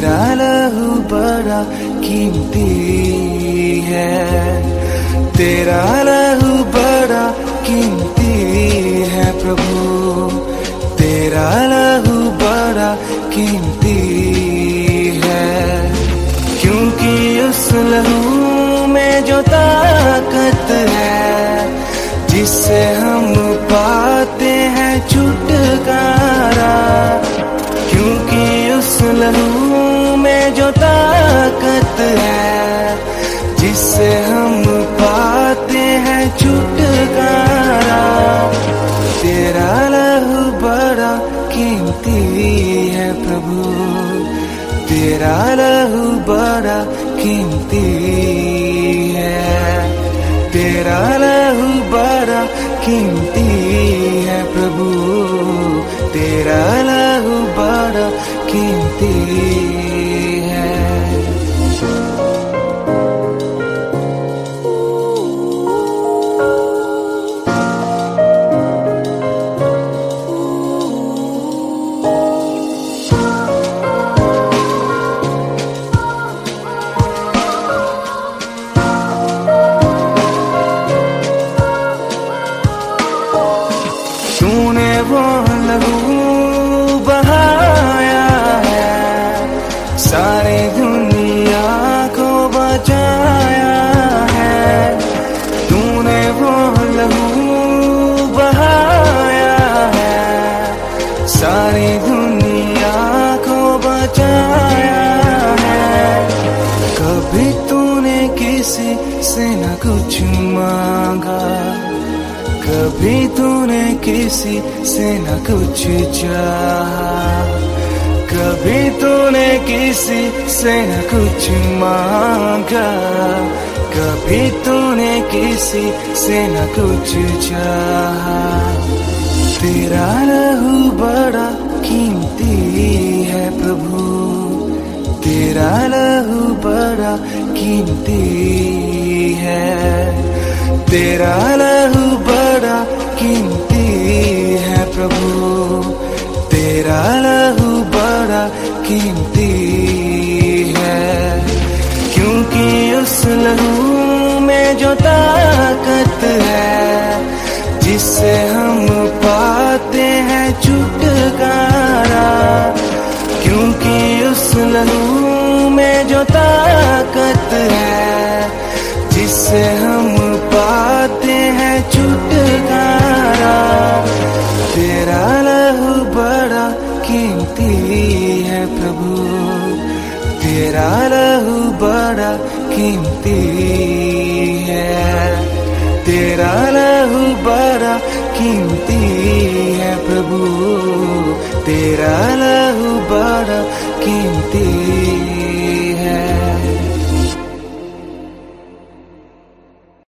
तेरा लहू बड़ा कीमती है, तेरा लहू बड़ा कीमती है प्रभु, तेरा लहू बड़ा कीमती है। क्योंकि उस लहू में जो ताकत है, जिससे हम पाते हैं छुटकारा, क्योंकि उस लहू में जो ताकत है, जिससे हम पाते हैं छुटकारा, तेरा लहू बड़ा कीमती है प्रभु, तेरा लहू बड़ा कीमती है, तेरा लहू बड़ा कीमती है प्रभु, तेरा लहू बड़ा कीमती है। तूने वो लहू बहाया है, सारी दुनिया को बचाया है। तूने वो लहू बहाया है, सारी दुनिया को बचाया है। कभी तूने किसी से न कुछ मांगा, कभी तूने किसी से न कुछ चाहा, कभी तूने किसी से न कुछ मांगा, कभी तूने किसी से न कुछ चाहा। तेरा लहू बड़ा कीमती है प्रभु, तेरा लहू बड़ा कीमती है, तेरा लहू बड़ा कीमती है प्रभु, तेरा लहू बड़ा कीमती है। क्योंकि उस लहू में जो ताकत है, जिससे हम पाते हैं छुटकारा, क्योंकि उस लहू में जो ताकत है, जिससे हम पाते हैं छुटकारा, तेरा लहू बड़ा कीमती है प्रभु, तेरा लहू बड़ा कीमती है, तेरा लहू बड़ा कीमती है प्रभु, तेरा लहू